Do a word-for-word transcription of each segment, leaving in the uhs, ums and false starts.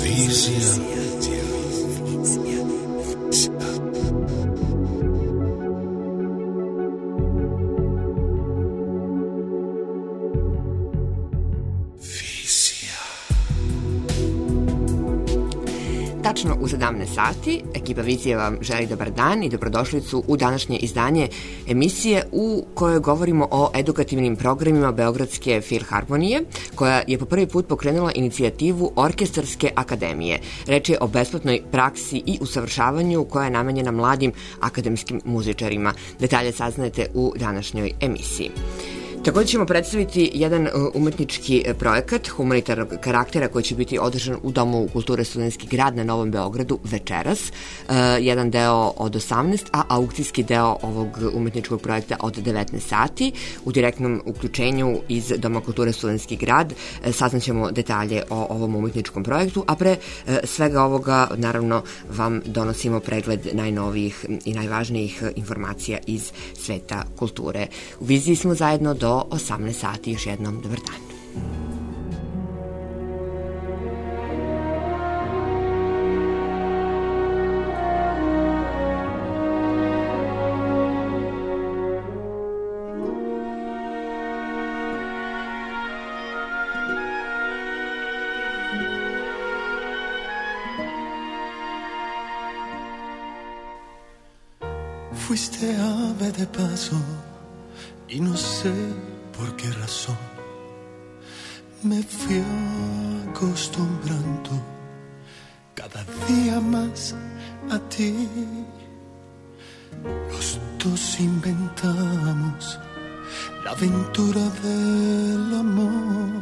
Tačno u sedamnaest sati ekipa Vizije vam želi dobar dan i dobrodošlicu u današnje izdanje emisije u kojoj govorimo o edukativnim programima Beogradske filharmonije, koja je po prvi put pokrenula inicijativu Orkestarske akademije. Reč je o besplatnoj praksi i usavršavanju koja je namenjena mladim akademskim muzičarima. Detalje saznajete u današnjoj emisiji. Također ćemo predstaviti jedan umetnički projekat humanitarnog karaktera koji će biti održan u Domu kulture Studentski grad na Novom Beogradu večeras. Jedan deo od osamnaest, a aukcijski deo ovog umetničkog projekta od devetnaest sati. U direktnom uključenju iz Doma kulture Studentski grad saznaćemo detalje o ovom umetničkom projektu, a pre svega ovoga naravno vam donosimo pregled najnovijih i najvažnijih informacija iz sveta kulture. U Viziji smo zajedno do osamnaest sati. Još jednom dobar dan. Fuiste ave de paso y no sé por qué razón me fui acostumbrando cada día más a ti. Los dos inventamos la aventura del amor.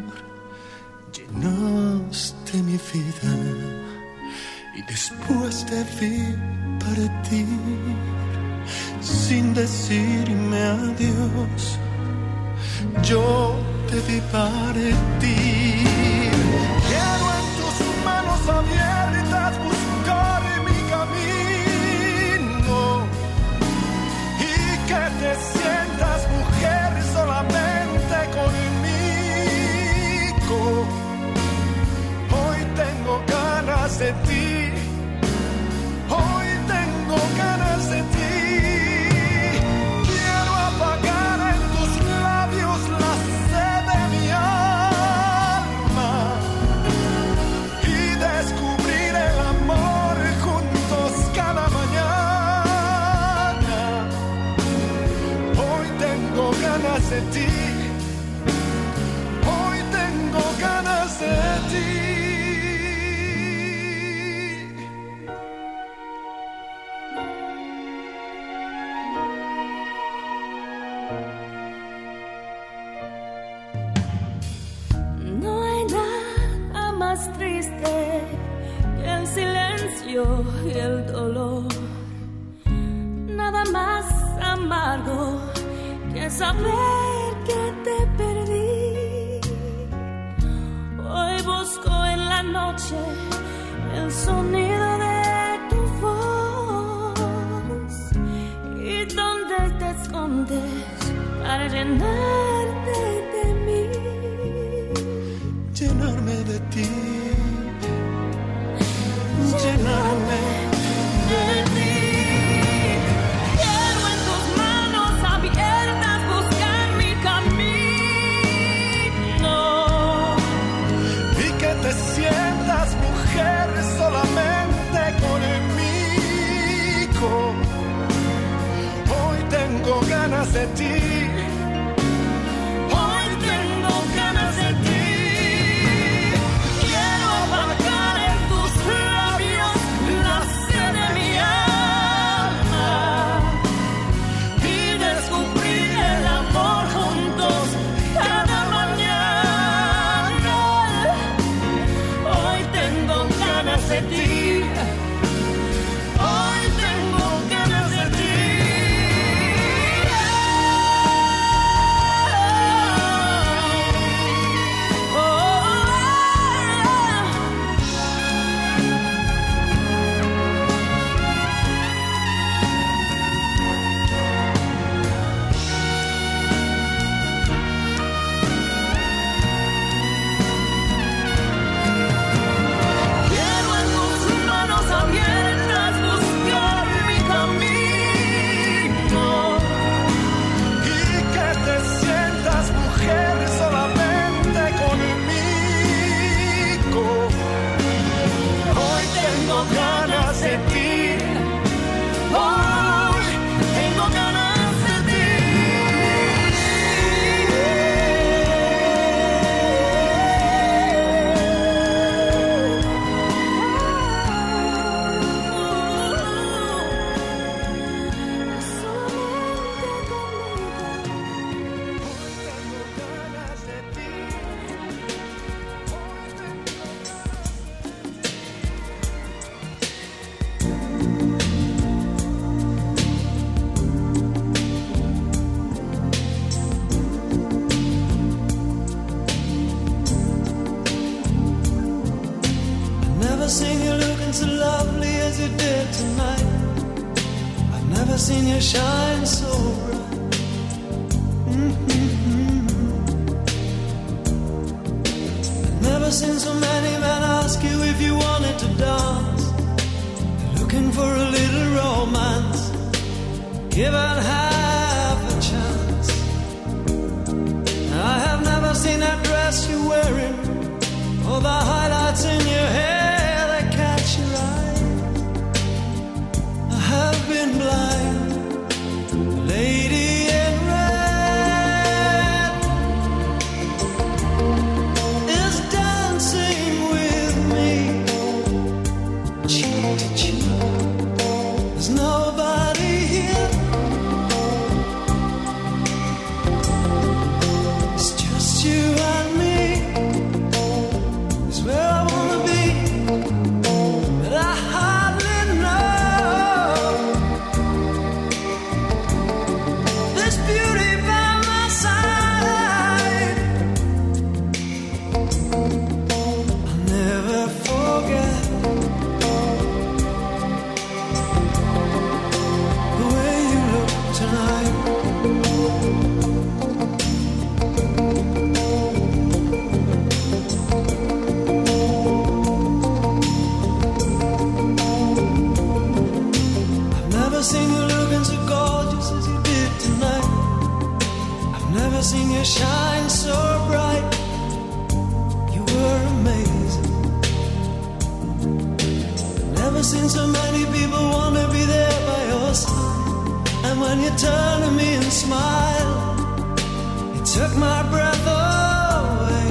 Llenaste mi vida y después te vi partir sin decirme adiós. Yo te vi partir. Quiero en tus manos abiertas buscar mi camino y que te sientas mujer solamente conmigo. Hoy tengo ganas de ti. Hoy tengo ganas de ti. De ti. Hoy tengo ganas de ti. No hay nada más triste que el silencio y el dolor. Nada más amargo que saber que te perdí. Hoy busco en la noche el sonido de tu voz y dónde te escondes para llenarte de mí. Llenarme de ti. Llenarme de ti. Sientas mujer solamente conmigo. Hoy tengo ganas de ti. Hoy tengo ganas de ti. Quiero apagar en tus labios la sed de mi alma y descubrir el amor juntos cada mañana. Hoy tengo ganas de ti. Hoy tengo ganas de ti. never seen you looking so lovely as you did tonight. I've never seen you shine so bright. Mm-hmm. I've never seen so many men ask you if you wanted to dance. They're looking for a little romance, given half a chance. I have never seen that dress you're wearing, or the highlights in your hair that catch your eye. I have been blind, lady in red is dancing with me, cheek to cheek. There's nobody here, it's just you and me. Where I wanna be, but I hardly know. This beauty by my side, I'll never forget the way you look tonight. Seen you looking so gorgeous as you did tonight. I've never seen you shine so bright. You were amazing. Never seen so many people want to be there by your side. And when you turn to me and smile, it took my breath away.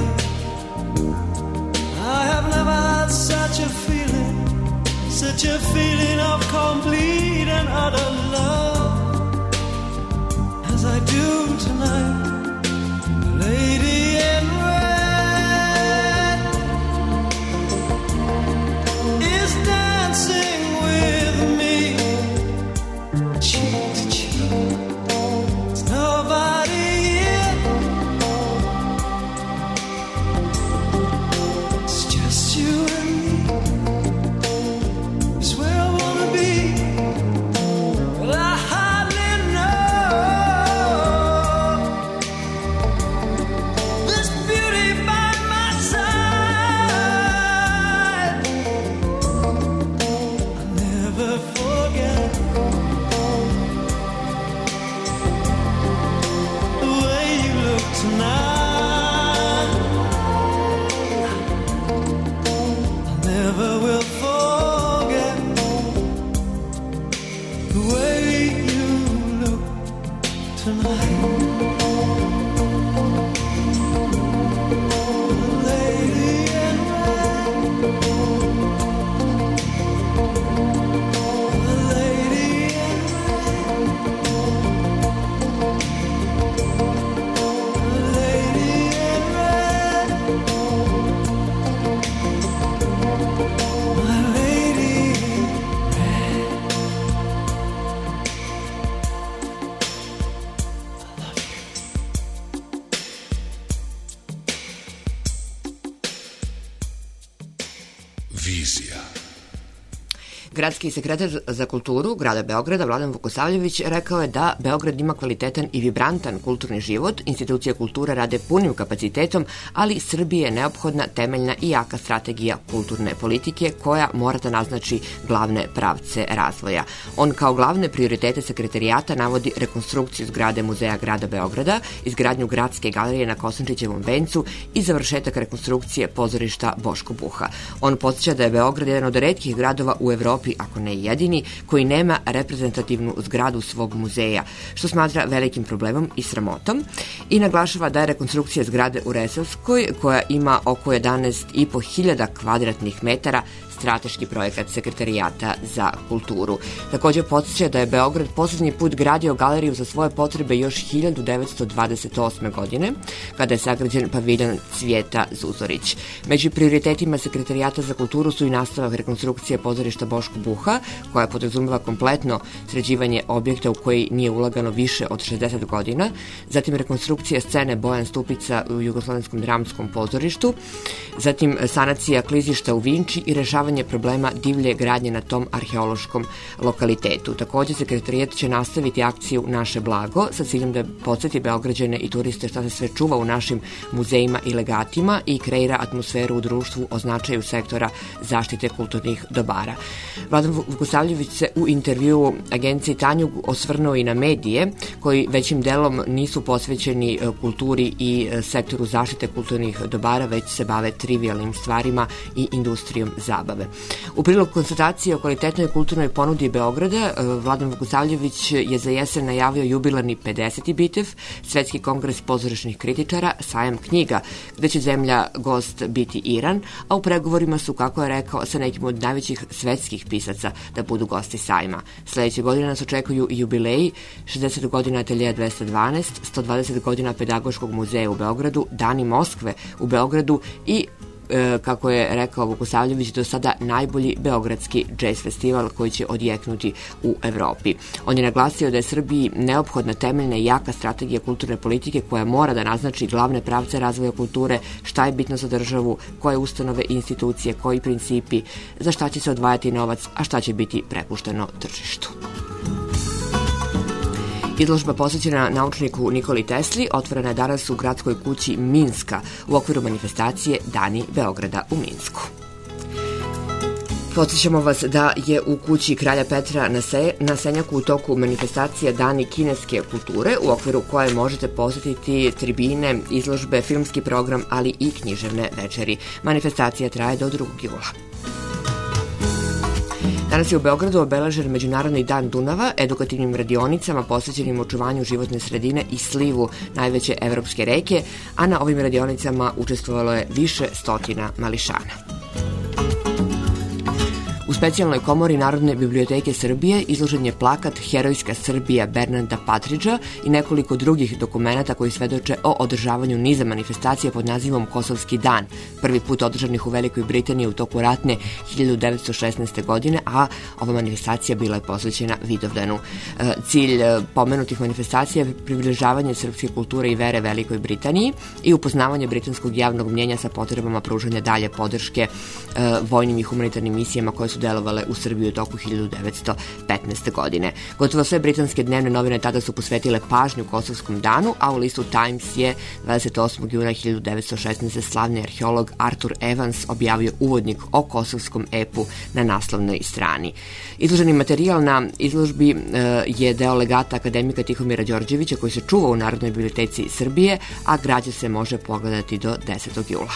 I have never had such a feeling, such a feeling of complete and utter love as I do tonight. Lady in red is dancing with me, cheek to cheek. There's nobody here, it's just you and me. Vizija. Gradski sekretar za kulturu grada Beograda Vladan Vukosavljević rekao je da Beograd ima kvalitetan i vibrantan kulturni život, institucije kulture rade punim kapacitetom, ali Srbiji je neophodna temeljna i jaka strategija kulturne politike koja mora da naznači glavne pravce razvoja. On kao glavne prioritete sekretarijata navodi rekonstrukciju zgrade Muzeja grada Beograda, izgradnju gradske galerije na Kosančićevom vencu i završetak rekonstrukcije pozorišta Boško Buha. On podsjeća da je Beograd jedan od retkih gradova u Evropi, ako ne jedini, koji nema reprezentativnu zgradu svog muzeja, što smatra velikim problemom i sramotom, i naglašava da je rekonstrukcija zgrade u Resavskoj, koja ima oko jedanaest i po hiljada kvadratnih metara, strateški projekat sekretarijata za kulturu. Takođe podsjeća da je Beograd poslednji put gradio galeriju za svoje potrebe još hiljadu devetsto dvadeset osme. godine, kada je sagrađen paviljon Cvijeta Zuzorić. Među prioritetima sekretarijata za kulturu su i nastavak rekonstrukcije pozorišta Boško Buha, koja podrazumeva kompletno sređivanje objekta u koji nije ulagano više od šezdeset godina, zatim rekonstrukcija scene Bojan Stupica u Jugoslovenskom dramskom pozorištu, zatim sanacija klizišta u Vinči i rešavanje rešavanje problema divlje gradnje na tom arheološkom lokalitetu. Takođe, sekretarijat će nastaviti akciju Naše blago sa ciljem da podsjeti Beograđane i turiste šta se sve čuva u našim muzejima i legatima i kreira atmosferu u društvu o značaju sektora zaštite kulturnih dobara. Vladan Vukosavljević se u intervjuu agenciji Tanjug osvrnuo i na medije koji većim delom nisu posvećeni kulturi i sektoru zaštite kulturnih dobara, već se bave trivialnim stvarima i industrijom zabave. U prilog konstatacije o kvalitetnoj kulturnoj ponudi Beograda, Vladan Vukosavljević je za jesen najavio jubilarni pedeseti bitev, Svetski kongres pozorišnih kritičara, sajam knjiga, gde će zemlja gost biti Iran, a u pregovorima su, kako je rekao, sa nekim od najvećih svetskih pisaca da budu gosti sajma. Sledeće godine nas očekuju i jubileji, šezdeset godina Ateljeja dvesta dvanaest, sto dvadeset godina Pedagoškog muzeja u Beogradu, Dani Moskve u Beogradu i E, kako je rekao Vukosavljević, do sada najbolji beogradski džez festival koji će odjeknuti u Evropi. On je naglasio da je Srbiji neophodna temeljna i jaka strategija kulturne politike koja mora da naznači glavne pravce razvoja kulture, šta je bitno za državu, koje ustanove i institucije, koji principi, za šta će se odvajati novac, a šta će biti prepušteno tržištu. Izložba posvećena naučniku Nikoli Tesli otvorena je danas u gradskoj kući Minska u okviru manifestacije Dani Beograda u Minsku. Podsjećamo vas da je u kući Kralja Petra na, se, na Senjaku u toku manifestacija Dani kineske kulture, u okviru koje možete posetiti tribine, izložbe, filmski program, ali i književne večeri. Manifestacija traje do drugog jula. Danas je u Beogradu obeležen Međunarodni dan Dunava edukativnim radionicama posvećenim očuvanju životne sredine i slivu najveće evropske reke, a na ovim radionicama učestvovalo je više stotina mališana. U specijalnoj komori Narodne biblioteke Srbije izložen je plakat Herojska Srbija Bernarda Patridža i nekoliko drugih dokumenata koji svedoče o održavanju niza manifestacija pod nazivom Kosovski dan, prvi put održanih u Velikoj Britaniji u toku ratne hiljadu devetsto šesnaeste. godine, a ova manifestacija bila je posvećena Vidovdanu. Cilj pomenutih manifestacija je približavanje srpske kulture i vere Velikoj Britaniji i upoznavanje britanskog javnog mnjenja sa potrebama pružanja dalje podrške vojnim i humanitarnim misijama koje su delovale u Srbiji u toku hiljadu devetsto petnaeste. godine. Gotovo sve britanske dnevne novine tada su posvetile pažnju Kosovskom danu, a u listu Times je dvadeset osmog juna hiljadu devetsto šesnaeste. slavni arheolog Arthur Evans objavio uvodnik o kosovskom epu na naslovnoj strani. Izloženi materijal na izložbi e, je deo legata akademika Tihomira Đorđevića koji se čuva u Narodnoj biblioteci Srbije, a građa se može pogledati do desetog jula.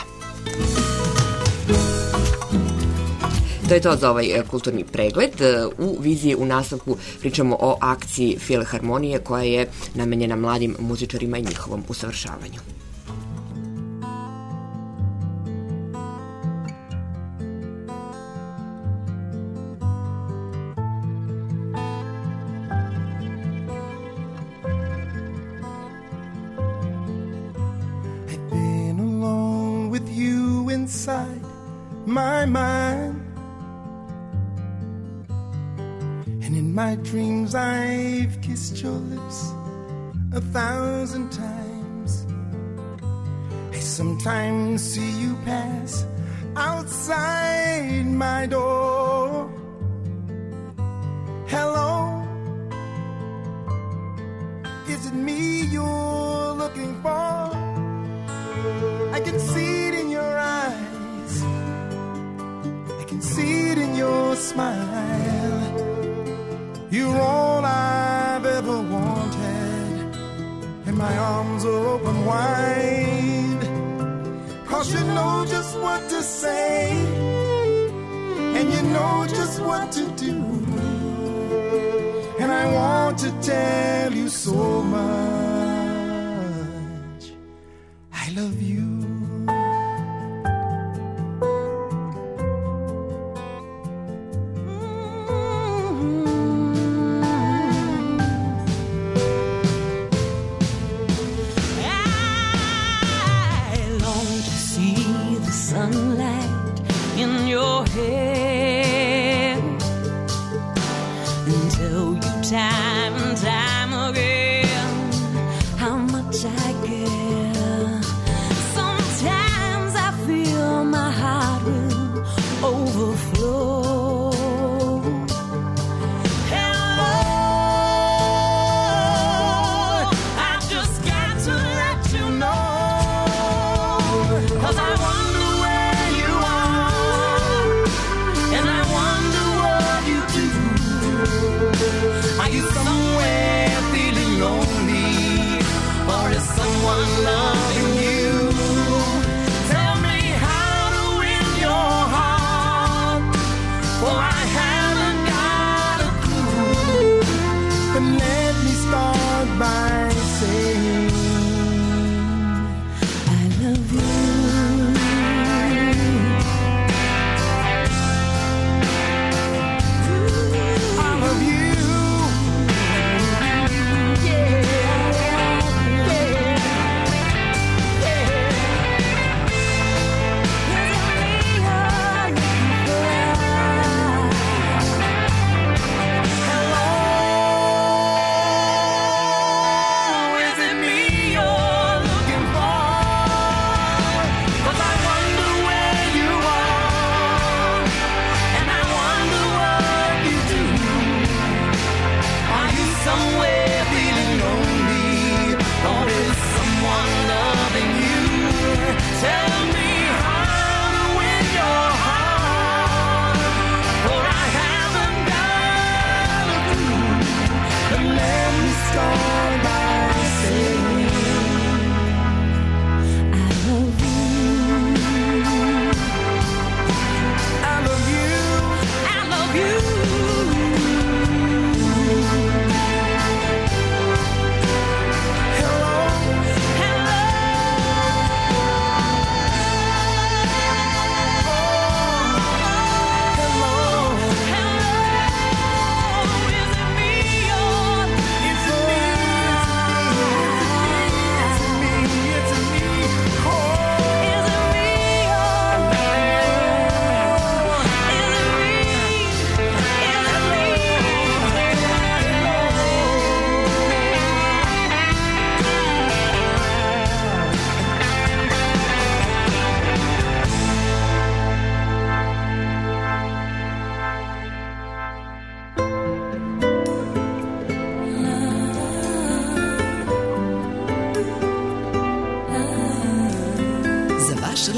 To je to za ovaj kulturni pregled. U viziji u nastavku pričamo o akciji Filharmonije koja je namenjena mladim muzičarima i njihovom usavršavanju. I've been alone with you inside my mind. And in my dreams I've kissed your lips a thousand times. I sometimes see you pass outside my door. Hello, is it me you're looking for? I can see it in your eyes, I can see it in your smile. You're all I've ever wanted, and my arms are open wide. Cause you know just what to say, and you know just what to do. And I want to tell you so much, I love you. Time and time again, how much I care. Sometimes I feel my heart will overflow.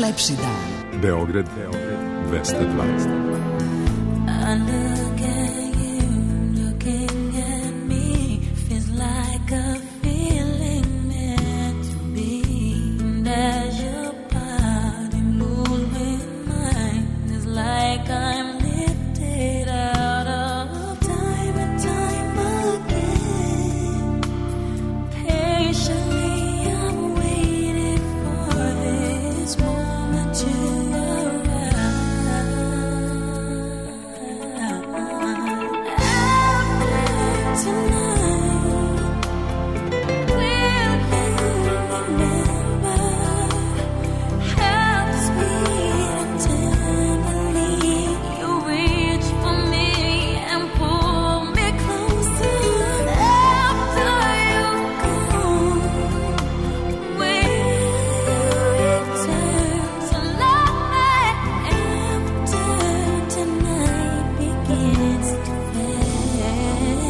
lepši dan. Beograd dvesta dva. I look at you, looking at me, feels like a feeling meant to be. And as your body moves with mine, it's like I'm lifted out of time and time again. Patiently I'm waiting for this moment to arrive. After tonight, will you remember how sweet and tenderly you reach for me and pull me closer? After you go, will you return to love me? After tonight begins to fade,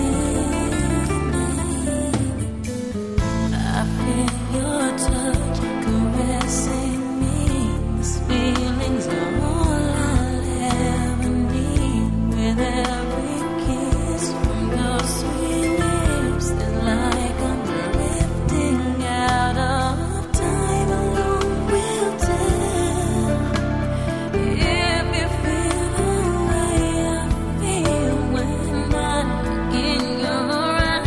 I feel your touch caressing me. This feeling's all I'll ever need. With every kiss from your sweet lips, it's like I'm drifting out of time. Alone will tell if you feel the way I feel when I'm in your eyes.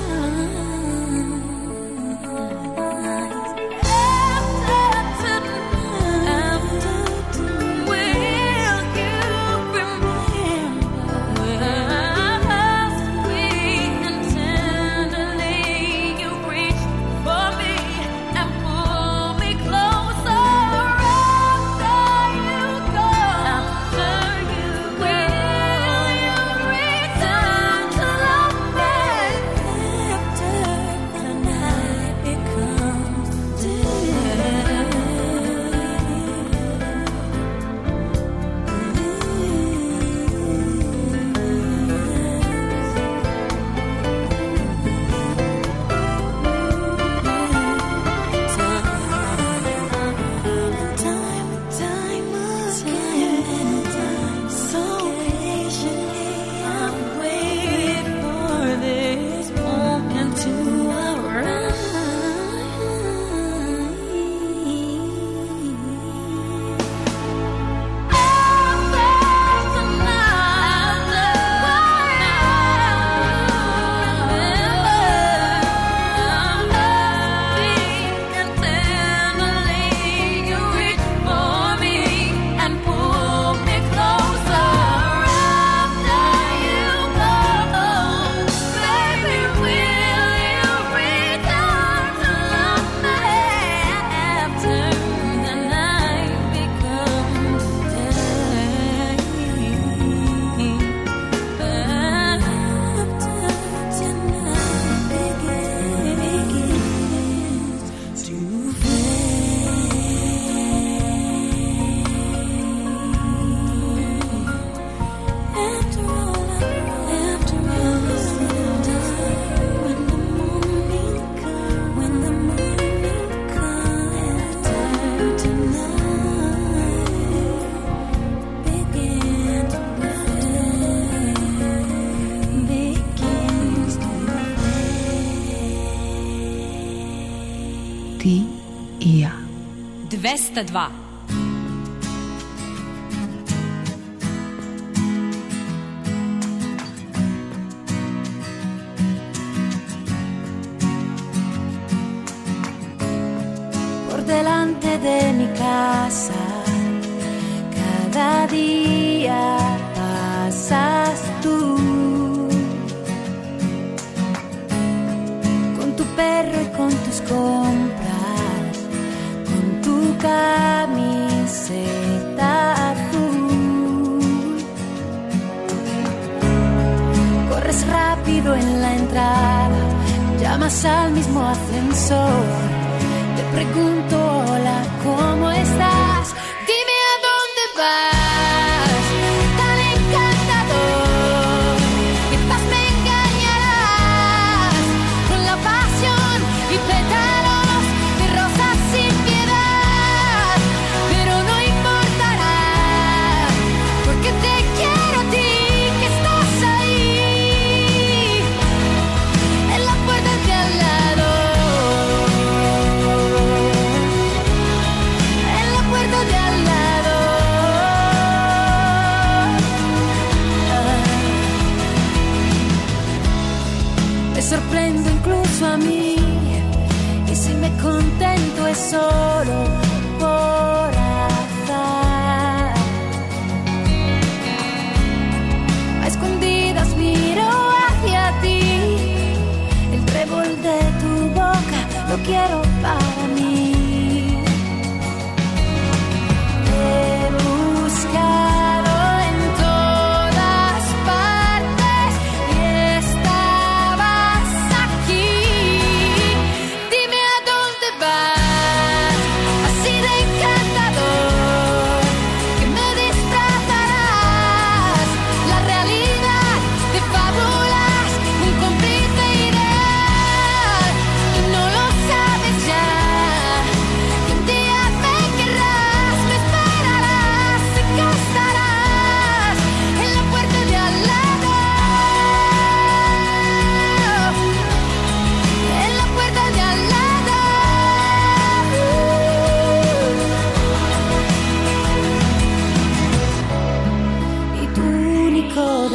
After tonight, will you remember how sweet and tenderly you reach for me and pull me closer? After you go, after you go, will you return to love me? After the night becomes day. Ti i ja. dvesta dva. Por delante de mi casa, cada día pasas tú, con tu perro y con tus compras, con tu camiseta azul. Corres rápido en la entrada, llamas al mismo ascensor. Te pregunto, hola, ¿cómo estás? Dime a dónde vas, tan encantador. Quizás me engañarás con la pasión y pétalos de rosas sin piedad, pero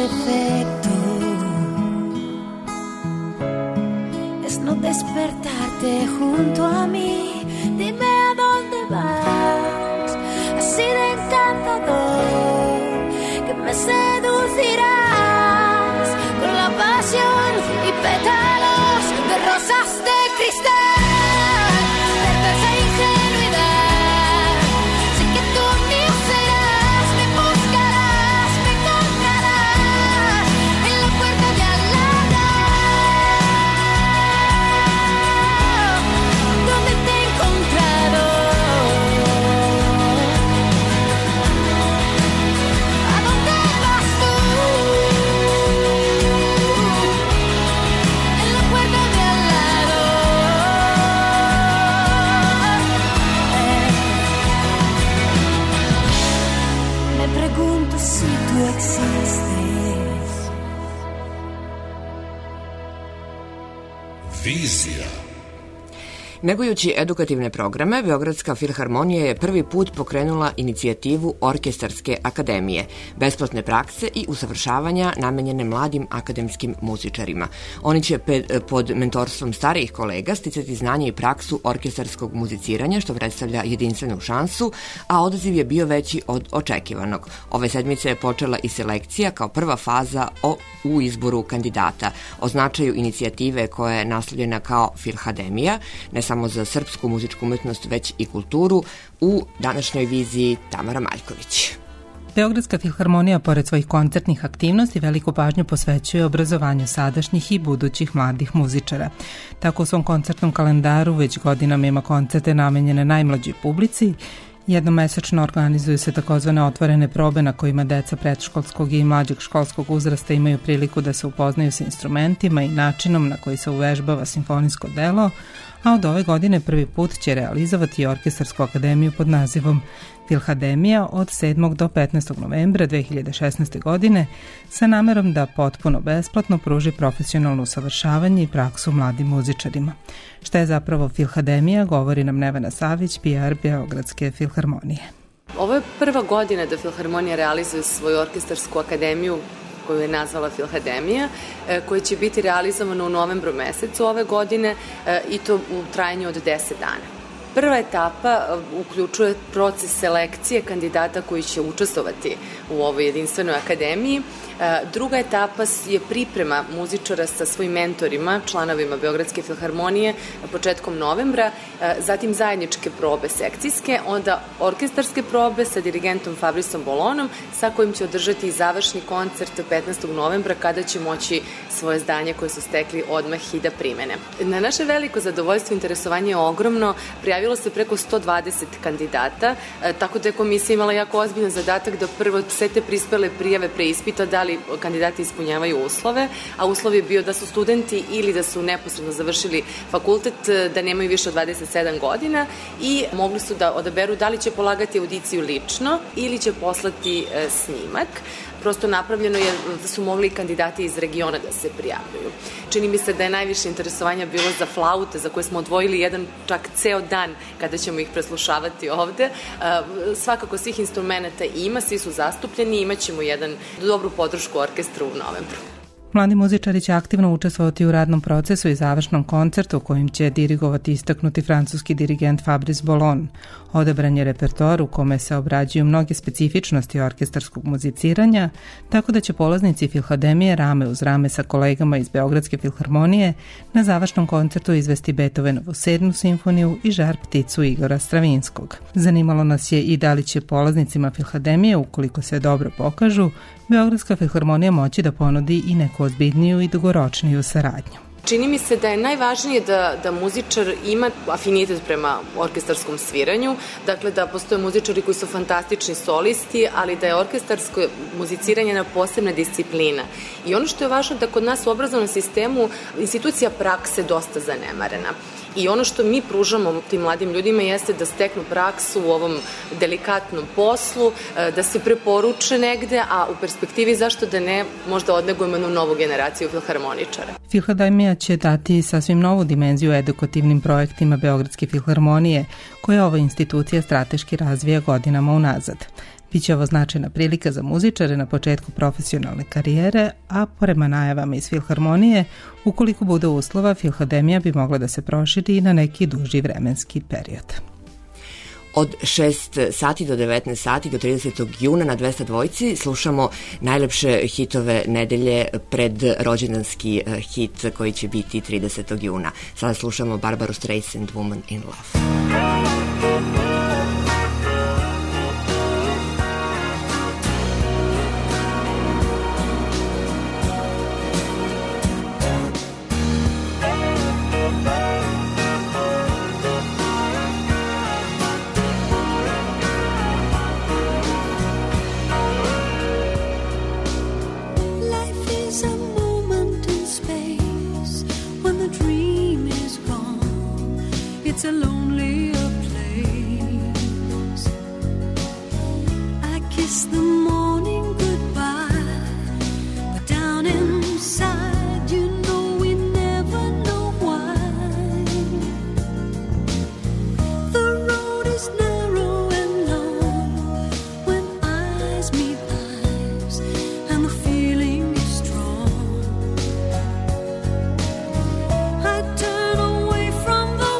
defecto es no despertarte junto a mí. Dime a dónde vas, así de encantador, que me seducirás con la pasión y pétalos de rosas de cristal. Certeza e ingenuidad, sé que tú mío serás, me buscarás, me encontrarás en la puerta de al lado, donde te he encontrado. ¿A dónde vas tú? En la puerta de al lado. Me pregunto si tú existes. Vizija. Negujući edukativne programe, Beogradska filharmonija je prvi put pokrenula inicijativu Orkestarske akademije, besplatne prakse i usavršavanja namenjene mladim akademskim muzičarima. Oni će pe- pod mentorstvom starijih kolega sticati znanje i praksu orkestarskog muziciranja, što predstavlja jedinstvenu šansu, a odaziv je bio veći od očekivanog. Ove sedmice je počela i selekcija kao prva faza o, u izboru kandidata. O značaju inicijative koja je naslovljena kao Filhademija, ne samo za srpsku muzičku umetnost, već i kulturu, u današnjoj viziji Tamara Maljković. Beogradska filharmonija, pored svojih koncertnih aktivnosti, veliku pažnju posvećuje obrazovanju sadašnjih i budućih mladih muzičara. Tako u svom koncertnom kalendaru već godinama ima koncerte namenjene najmlađoj publici. Jednomesečno organizuju se takozvane otvorene probe na kojima deca predškolskog i mlađeg školskog uzrasta imaju priliku da se upoznaju sa instrumentima i načinom na koji se uvežbava simfonijsko delo, a od ove godine prvi put će realizovati Orkestarsku akademiju pod nazivom Filhademija od sedmog do petnaestog novembra dve hiljade šesnaeste. godine sa namerom da potpuno besplatno pruži profesionalno usavršavanje i praksu mladim muzičarima. Šta je zapravo Filhademija, govori nam Nevena Savić, P R Beogradske filharmonije. Ovo je prva godina da Filharmonija realizuje svoju orkestarsku akademiju koju je nazvala Filhademija, koja će biti realizovana u novembru mesecu ove godine i to u trajanju od deset dana. Prva etapa uključuje proces selekcije kandidata koji će učestvovati u ovoj jedinstvenoj akademiji. Druga etapa je priprema muzičara sa svojim mentorima, članovima Beogradske filharmonije početkom novembra, zatim zajedničke probe sekcijske, onda orkestarske probe sa dirigentom Fabrisom Bolonom, sa kojim će održati završni koncert petnaestog novembra kada će moći svoje zdanje koje su stekli odmah i da primene. Na naše veliko zadovoljstvo interesovanje je ogromno, prijavilo se preko sto dvadeset kandidata, tako da je komisija imala jako ozbiljan zadatak da prvo sve te prispele prijave preispita da li kandidati ispunjavaju uslove, a uslov je bio da su studenti ili da su neposredno završili fakultet, da nemaju više od dvadeset sedam godina i mogli su da odaberu da li će polagati audiciju lično ili će poslati snimak. Prosto napravljeno je da su mogli kandidati iz regiona da se prijavljuju. Čini mi se da je najviše interesovanja bilo za flaute, za koje smo odvojili jedan čak ceo dan kada ćemo ih preslušavati ovde. Svakako svih instrumenta ima, svi su zastupljeni, imat ćemo jedan dobru podršku orkestra u novembru. Mladi muzičari će aktivno učestvovati u radnom procesu i završnom koncertu u kojim će dirigovati istaknuti francuski dirigent Fabrice Bolon. Odabran je repertoar u kome se obrađuju mnoge specifičnosti orkestarskog muziciranja, tako da će polaznici Filhademije rame uz rame sa kolegama iz Beogradske filharmonije na završnom koncertu izvesti Beethovenovu sedmu simfoniju i Žar pticu Igora Stravinskog. Zanimalo nas je i da li će polaznicima Filhademije, ukoliko se dobro pokažu, Beogradska filharmonija moći da ponudi i neku ozbiljniju i dugoročniju saradnju. Čini mi se da je najvažnije da, da muzičar ima afinitet prema orkestarskom sviranju, dakle da postoje muzičari koji su fantastični solisti, ali da je orkestarsko muziciranje jedna posebna disciplina. I ono što je važno da kod nas u obrazovnom sistemu institucija prakse dosta zanemarena. I ono što mi pružamo tim mladim ljudima jeste da steknu praksu u ovom delikatnom poslu, da se preporuče negde, a u perspektivi zašto da ne, možda odnegujemo jednu novu generaciju filharmoničara. Filhademija će dati sasvim novu dimenziju edukativnim projektima Beogradske filharmonije, koje ova institucija strateški razvija godinama unazad. Biće ovo značajna prilika za muzičare na početku profesionalne karijere, a prema najavama iz Filharmonije, ukoliko bude uslova, Filhademija bi mogla da se proširi i na neki duži vremenski period. Od šest sati do devetnaest sati do tridesetog juna na dvesta dvojci slušamo najlepše hitove nedelje pred rođendanski hit koji će biti tridesetog juna. Sada slušamo Barbaru Streisand, Woman in Love. It's a lonelier place. I kiss the morning goodbye, but down inside, you know we never know why. The road is narrow and long when eyes meet eyes, and the feeling is strong. I turn away from the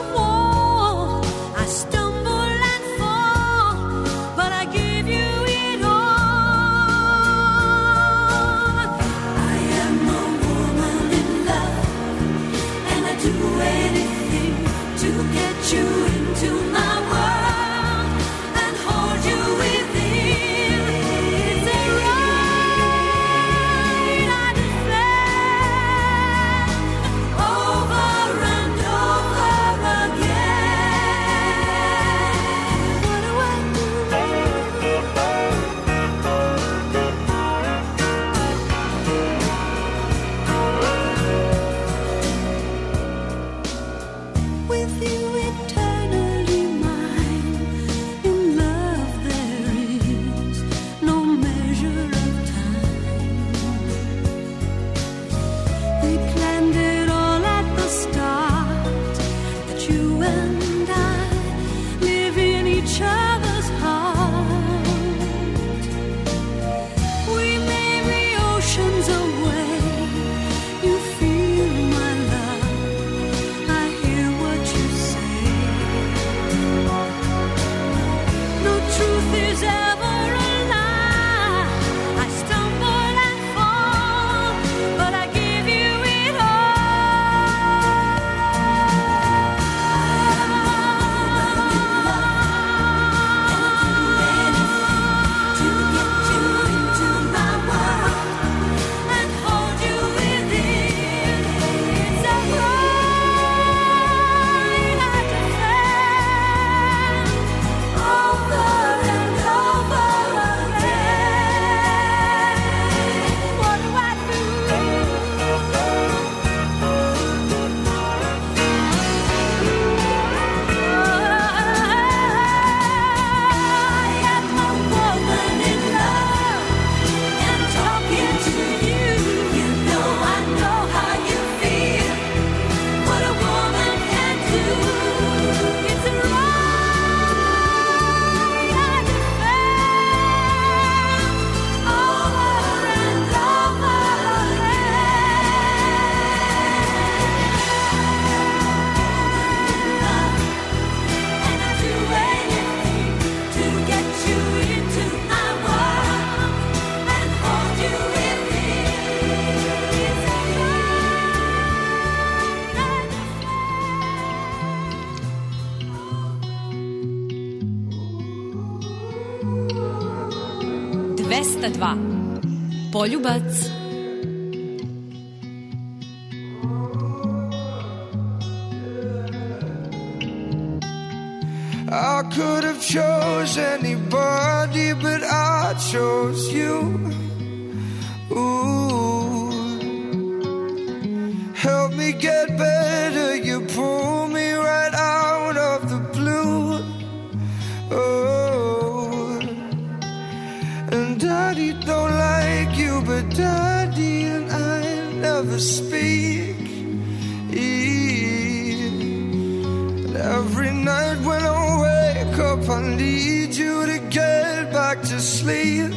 dvesta dva. Poljubac. I could have chose anybody, but I chose you. Ooh, help me get better. You pull me right out of the blue. Oh, and Daddy don't like you, but Daddy and I never speak. And every night when I wake up, I need you to get back back to sleep.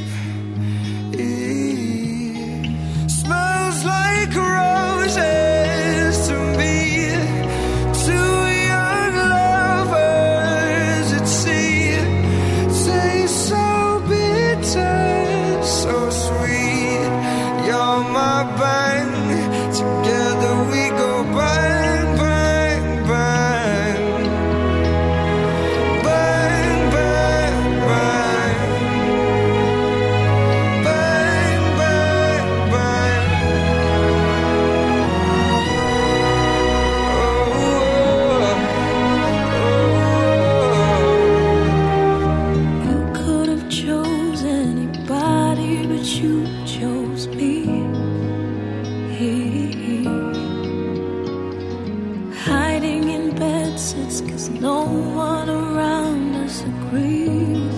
Smells like roses to me. Two young lovers at sea. Taste so bitter, so sweet. You're my bang. Together we go bang, bang, bang. Bang, bang, bang. Bang, bang, bang. Oh, oh, oh. You could have chosen anybody, but you chose me. Hiding in bed sits 'cause no one around us agrees.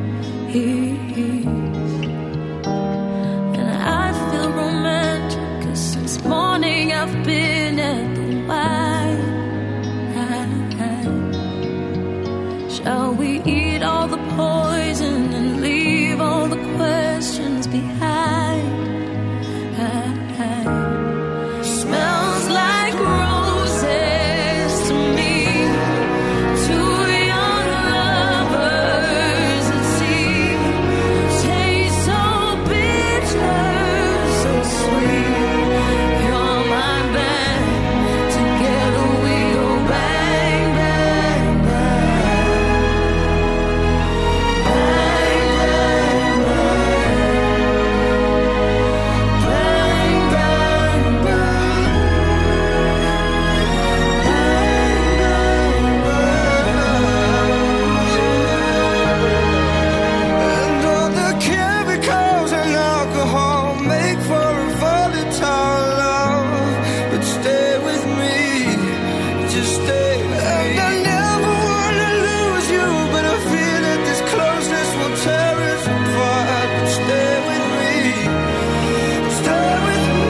And I feel romantic 'cause since morning I've been at the wine. Shall we eat all the poison and leave all the questions behind? Smells like roses to me. Two young lovers at sea. Taste so bitter, so sweet. You're my band. Together we go bang, bang, bang. Bang, bang, bang. Bang, bang, bang. And all the chemicals and alcohol make for a volatile love. But stay with me, just stay with me. And I never wanna lose you, but I feel that this closeness will tear us apart. But stay with me, stay with me.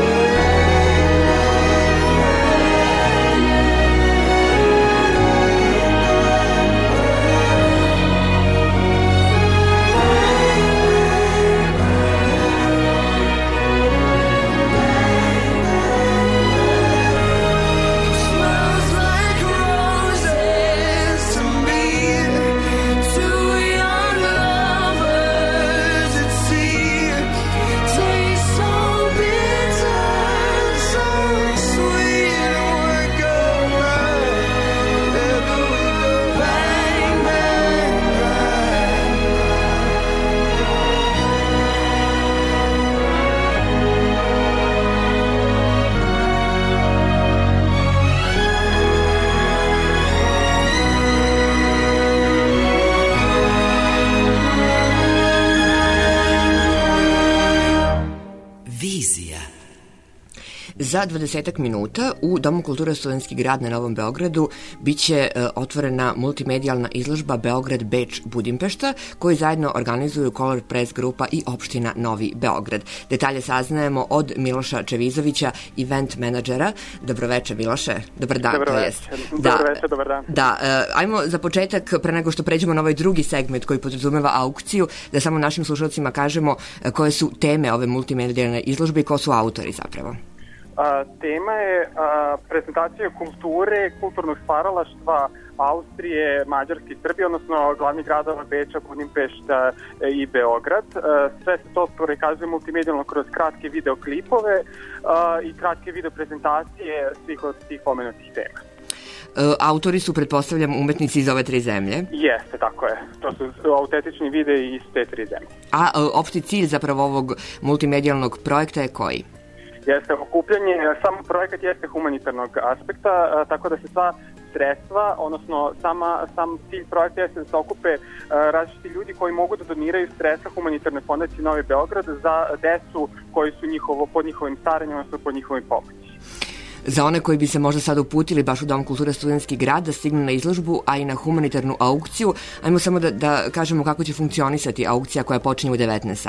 Smells like roses to me. Two young lovers at sea. Taste so bitter, so sweet. We go bang, baby, we go bang, bang, bang. Vizija. Za dvadesetak minuta u Domu kulture Studentski grad na Novom Beogradu biće e, otvorena multimedijalna izložba Beograd, Beč, Budimpešta, koju zajedno organizuju Color Press grupa i opština Novi Beograd. Detalje saznajemo od Miloša Čevizovića, event menadžera. Dobroveče, Miloše. Dobar dan. Dobro to večer. jest. Dobro večer, dobar dan. Da, e, ajmo za početak, pre nego što pređemo na ovaj drugi segment koji podrazumeva aukciju, da samo našim slušalcima kažemo e, koje su teme ove multimedijalne izložbe i ko su autori zapravo. A, tema je a, prezentacija kulture, kulturnog stvaralaštva Austrije, Mađarske i Srbije, odnosno glavnih gradova Beča, Budimpešta e, i Beograd. E, sve se to prikazuje multimedijalno kroz kratke videoklipove e, i kratke video prezentacije svih od tih pomenutih tema. E, autori su, pretpostavljam, umetnici iz ove tri zemlje. Jeste, tako je. To su autentični videi iz te tri zemlje. A e, opšti cilj zapravo ovog multimedijalnog projekta je koji? Jeste okupljanje, samo projekat jeste humanitarnog aspekta, a, tako da se sva sredstva, odnosno sama, sam cilj projekta jeste da se okupe a, različiti ljudi koji mogu da doniraju sredstva humanitarne fondacije Novi Beograd za decu koji su njihovo, pod njihovim staranjem, odnosno pod njihovim pomoći. Za one koji bi se možda sada uputili baš u Dom kulture Studentski grad da stignu na izložbu, a i na humanitarnu aukciju, ajmo samo da, da kažemo kako će funkcionisati aukcija koja počinje u devetnaest sati.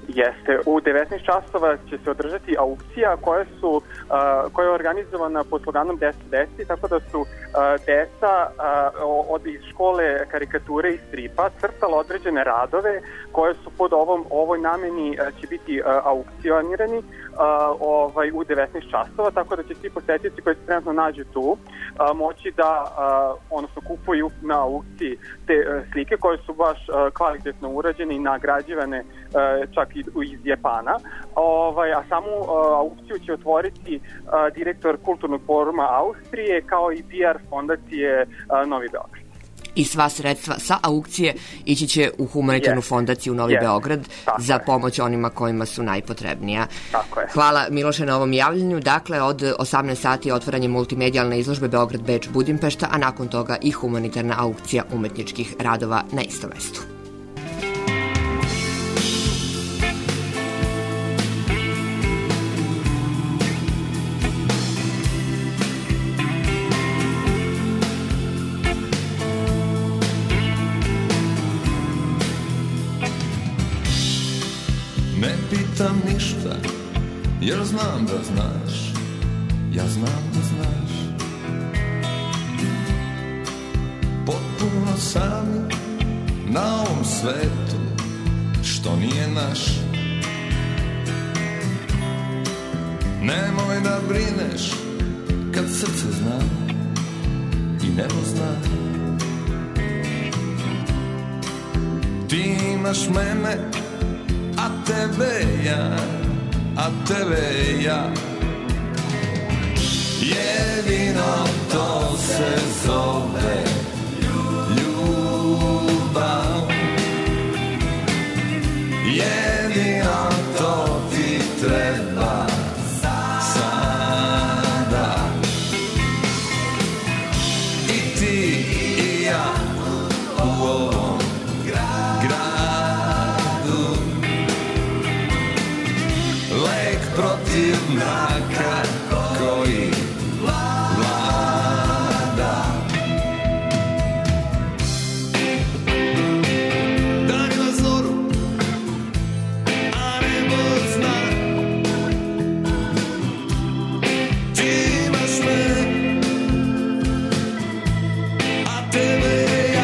Jeste, u devetnaest časova će se održati aukcija koja su uh, koja je organizovana pod sloganom deset deset, tako da su uh, deca uh, od iz škole karikature i stripa crtala određene radove koje su pod ovom ovoj nameni uh, će biti uh, aukcionirani uh, ovaj u devetnaest časova, tako da će svi posetioci koji se trenutno nađu tu uh, moći da uh, odnosno kupuju na aukciji te uh, slike koje su baš uh, kvalitetno urađene i nagrađivane uh, čak i iz Japana, ovaj, a samu uh, aukciju će otvoriti uh, direktor Kulturnog foruma Austrije kao i P R fondacije uh, Novi Beograd. I sva sredstva sa aukcije ići će u humanitarnu yes. fondaciju Novi yes. Beograd Tako za je. pomoć onima kojima su najpotrebnija. Tako je. Hvala Miloše na ovom javljanju. Dakle, od osamnaest sati otvaranje multimedijalne izložbe Beograd, Beč, Budimpešta, a nakon toga i humanitarna aukcija umetničkih radova na istom mestu. Pitam ništa, jer znam da znaš, ja znam da znaš. Potpuno sam na ovom svetu, što nije naš. Nemoj da brineš, kad srce zna i nebo zna. Ti imaš mene, a tebe ja, a tebe ja. Jedino to se zove ljubav. Jedino to ti treba sada. I ti i ja u ovom gradu. Lek protiv mraka koji vlada. Dan na zoru, a nebo zna. Ti imaš me, a tebe ja.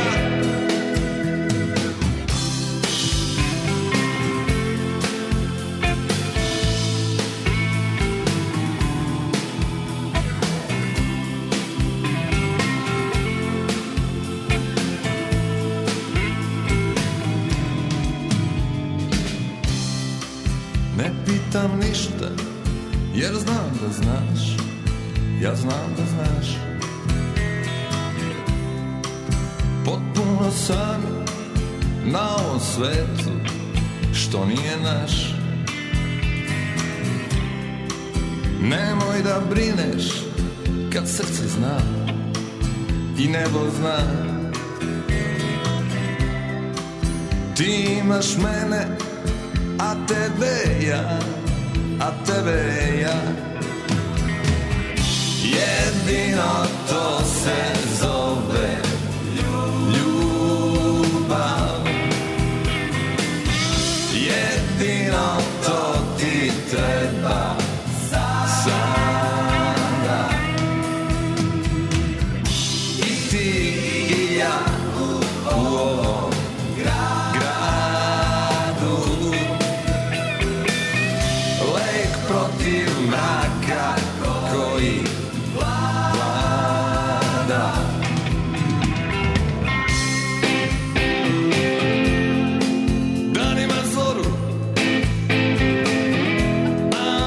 Ne pitam ništa, jer znam da znaš, ja znam da znaš. Potpuno sam na ovom svetu, što nije naš. Nemoj da brineš, kad srce zna i nebo zna. Ti imaš mene, a tebe ja, a tebe ja. Jedino to se zove ljubav. Jedino to ti treba sada. I ti i ja u ovom gradu. Lek protiv mraka koji vlada. Dan ima zoru, a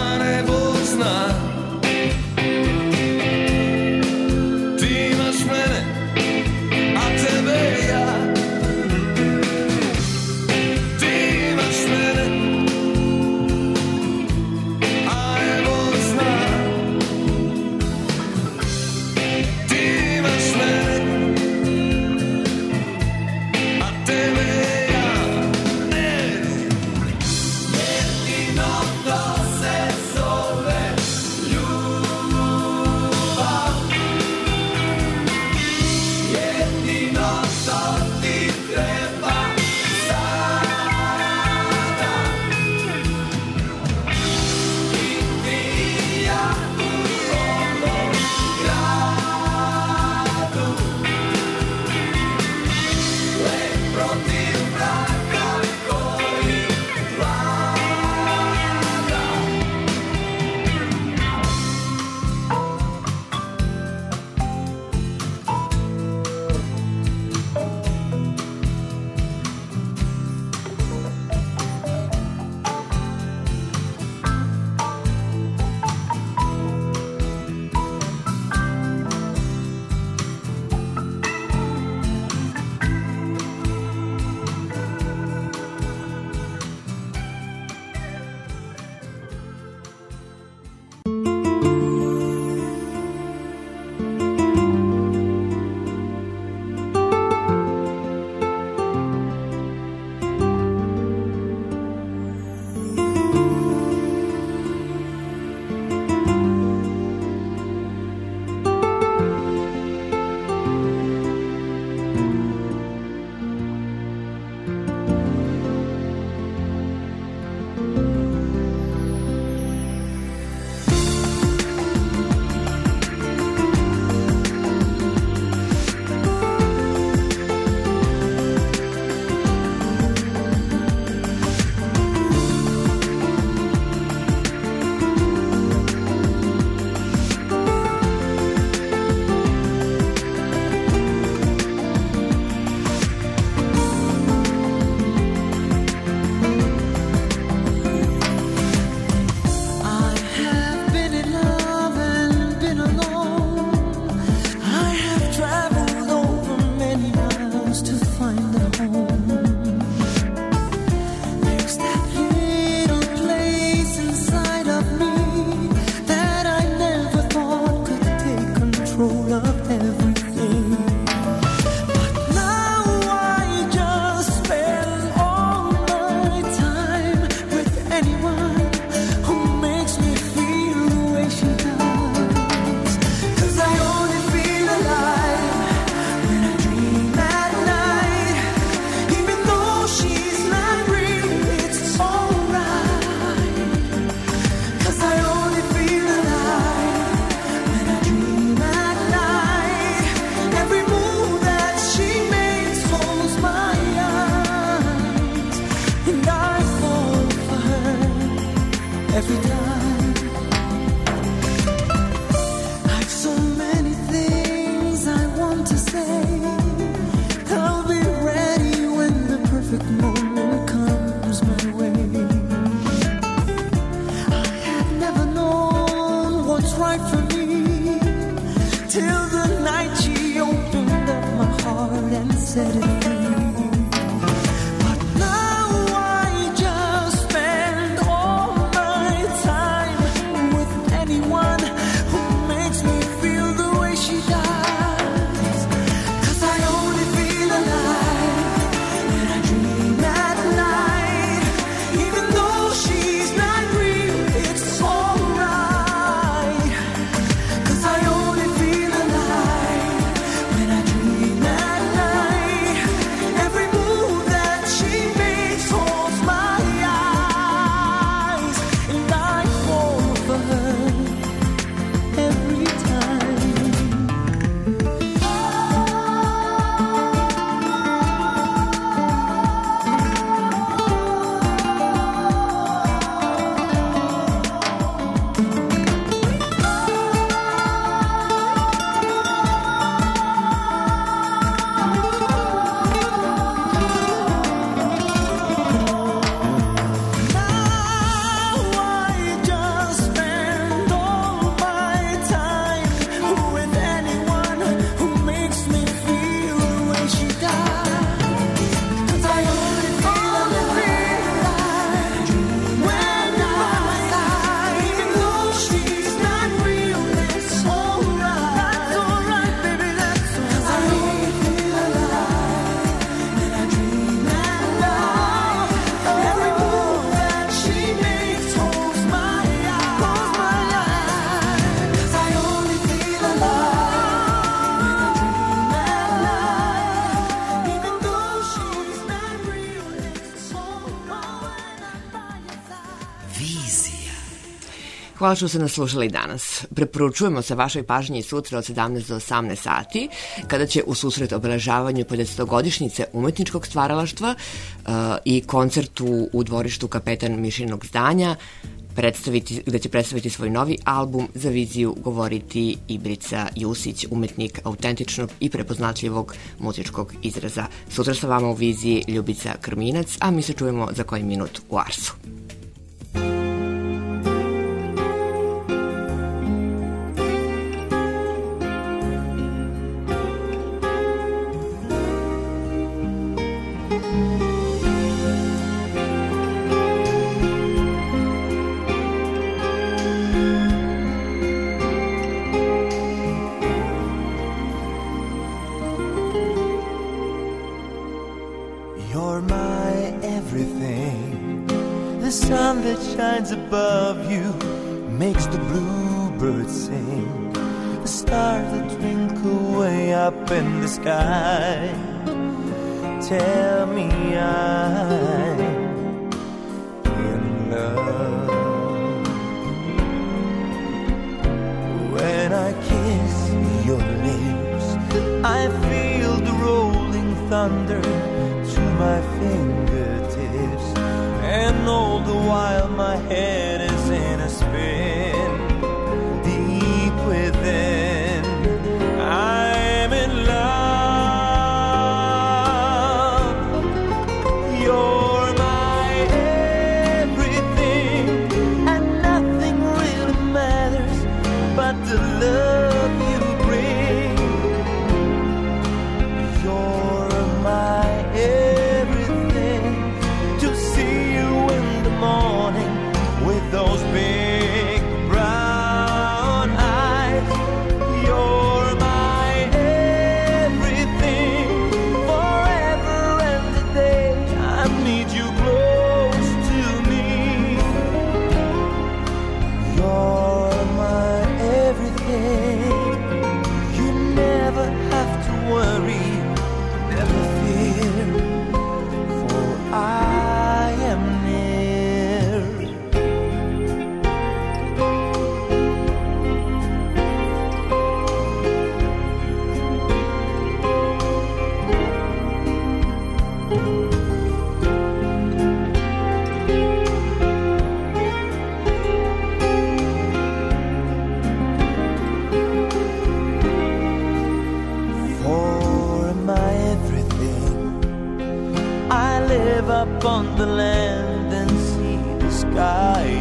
every time. I've so many things I want to say. I'll be ready when the perfect moment comes my way. I have never known what's right for me till the night she opened up my heart and set it free. Hvala što ste nas slušali danas. Preporučujemo se vašoj pažnji sutra od sedamnaest do osamnaest sati, kada će u susret obeležavanju pedesetogodišnjice umetničkog stvaralaštva uh, i koncertu u dvorištu Kapetan Mišinog zdanja predstaviti, gde će predstaviti svoj novi album Za viziju govoriti Ibrica Jusić, umetnik autentičnog i prepoznatljivog muzičkog izraza. Sutra sa vama u viziji Ljubica Krminac, a mi se čujemo za koji minut u Arsu. Shines above you, makes the bluebirds sing, the stars that twinkle way up in the sky. Tell me I'm in love. When I kiss your lips, I feel the rolling thunder to my fingertips, and all the while my head is in a spin. Deep within, I'm in love. You're my everything, and nothing really matters but the love you bring. You're my everything, to see you in the morning with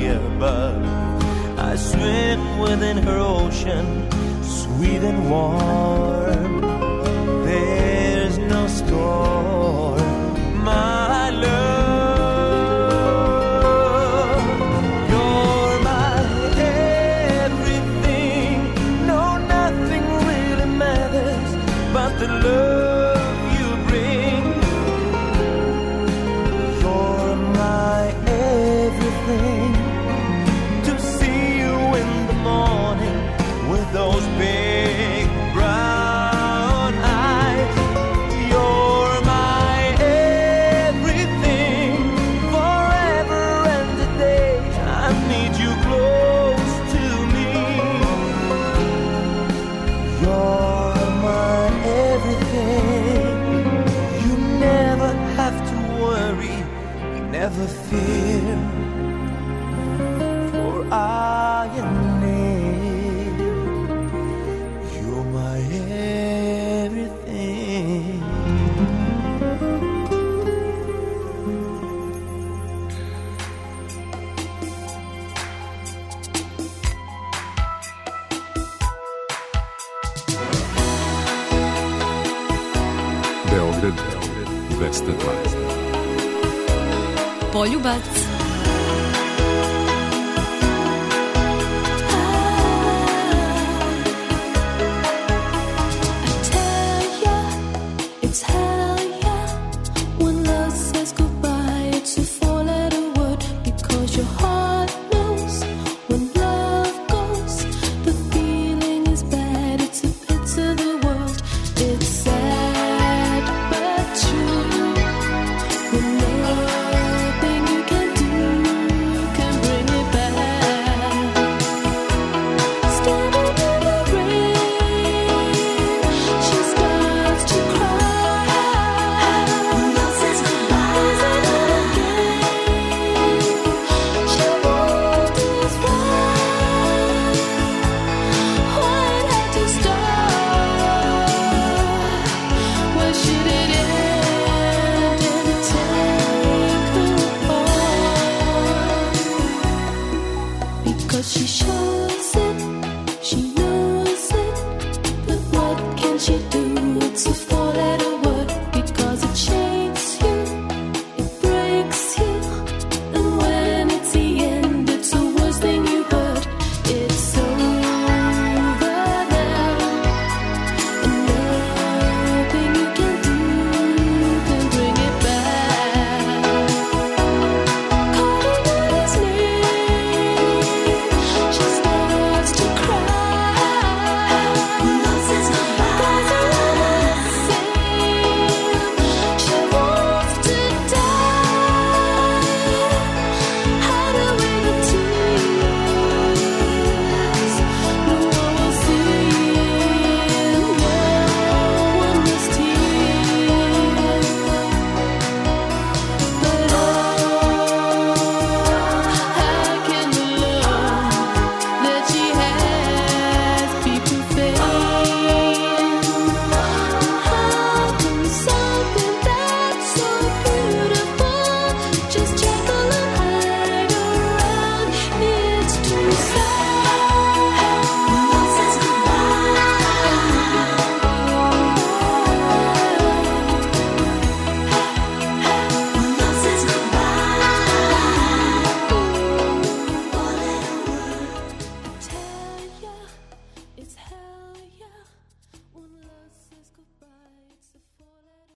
above. I swim within her ocean, sweet and warm. There's no storm, my love. You're my everything. No, nothing really matters but the love you bring. You're my everything. To see you in the morning with those big brown eyes. You're my everything. Forever and a day I need you close to me. You're my everything. You never have to worry, never fear, for I am near. You're my everything. Beograd dvesta dva. Poljubac. It's hell, yeah. When love says goodbye, it's a four-letter word. Because your heart knows when love goes, the feeling is bad. It's a pit to the world. It's sad but true. When nothing you can do can bring it back. Standing in the rain, she starts to cry. When love says goodbye, is it all again? She won't is right. Why it had to start? Where should it end? Did it take her apart? Because she showed